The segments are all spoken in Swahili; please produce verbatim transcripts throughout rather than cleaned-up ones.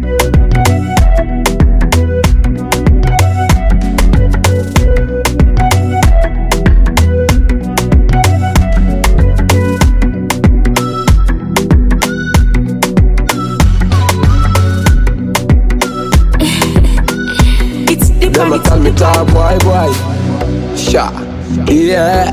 Them a tell me talk, boy, boy. Sha, yeah.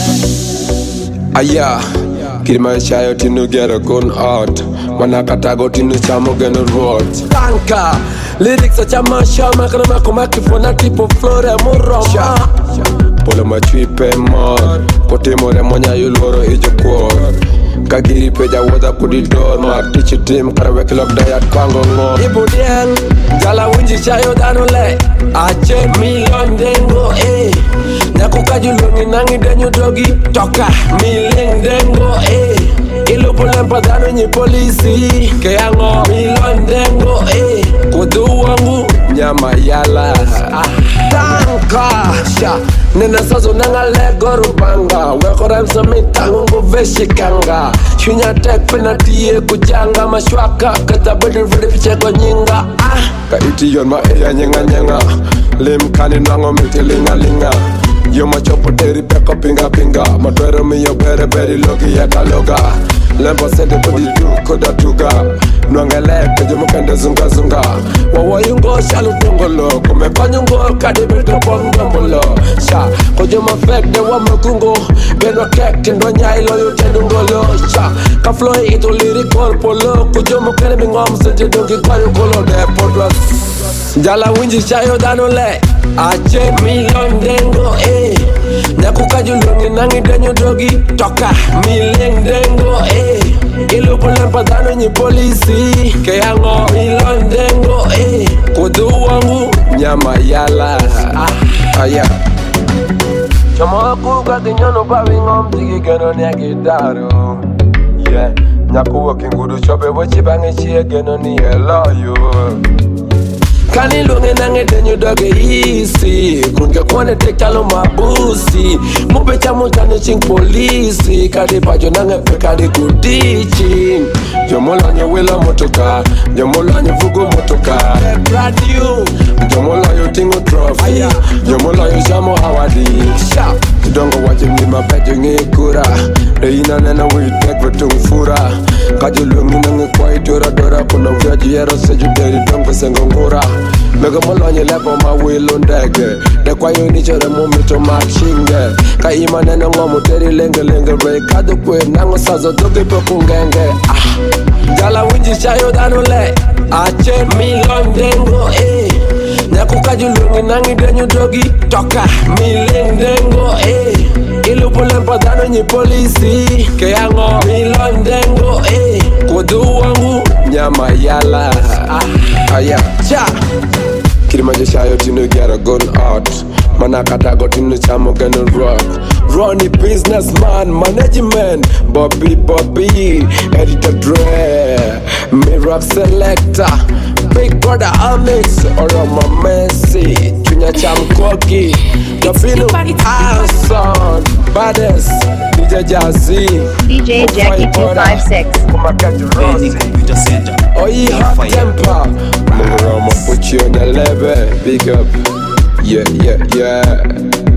Ah, yeah. Kirima shayo tinu get a gun out. Manakatago tinu chamo geno road. Tanka. Lyrics a chama shama kana makumaki fona tipo flore muroma. Polo machipe mod. Potemo remonya yuloro ijo kwor. Kagiri peja wada kudidor ma teach team karawek lock dayat kwango ngo ibu dieng jala winji chayo danole ache million dengo eh nakuka julungi nangi denyo dogi toka million dengo eh ilupo lempa dano nyi polisi keyango million dengo eh kudu wangu nyama yala ah. Tanka sha nena sazo nanga lego rupanga weko remsa mitango veshikanga shunya tek penatiye kujanga mashwaka kata bedi vede ficheko nyinga ah kaiti yon ma eya nyenga nyenga lim kani nango miti linga linga yo machopo teri peko pinga pinga matwero miyo bere beri logi yata loga lempo sende kodi du koda tuga nwangele keje mukende zunga zunga wawa yungo shalu tongolo kume kanyungo kadi bilto pongambolo sha kojo mafek de wa makungo genwa kek kendo nyailo yu tendungolo sha ka flow ito lyrical polo kojo mukende bingom sente dongi kwayo kolo de podwas jala winji shayo danole ache million dengo eh nakuka julungi nangi denyo dogi toka million dengo eh ilupo lempa dano nyi polisi keyango million dengo eh kudu wangu nyama yala ah aya chama kuka kinyono bawi ngom tigi geno nyaki daro yeah nyakuwa kingudu chope wachi bange chie geno ni eloyo Kani lunge nange denyo doge easy Kunge kwane tekalo mabusi Mupe chamo chane ching polisi Kadi pajo nange pe kadi kudiching Jomola nye wila motoka Jomola nye fugu motoka Radio Jomola yo tingo trophy Jomola yo shamo hawadi Sha Tudongo wachi mlima pejo nge kura Reina nena witek vetung fura Kajo lunge nange kwa idora dora Kuna vyaji yero seju deri dongo sengo ngura Mega molonye lepo ma wilo ndege De kwa yu nicho de mumito makshinge Ka ima nene ngomu teri lenge lenge Re kado kwe nango sazo doge pe kungenge ah. Jala winji shayo danole Ache million dengo eh Nakuka julungi nangi denyo dogi Toka million dengo eh Ilupo lempa dano nyi polisi Keyango million dengo eh Kudu wangu nyama yala ah. Aya cha Kirimajo shayo tinu get a gun out Manakata go tinu chamo gonna rock Ronnie businessman, management Bobby Bobby, editor Dre Me rock selector Big brother Amix Oroma Messi Chunya cham koki Dafino Hanson Baddest D J Jazzy D J Jackie two five six Computer Center. Oh yeah, hot temper Murama put you on the level Big up Yeah, yeah, yeah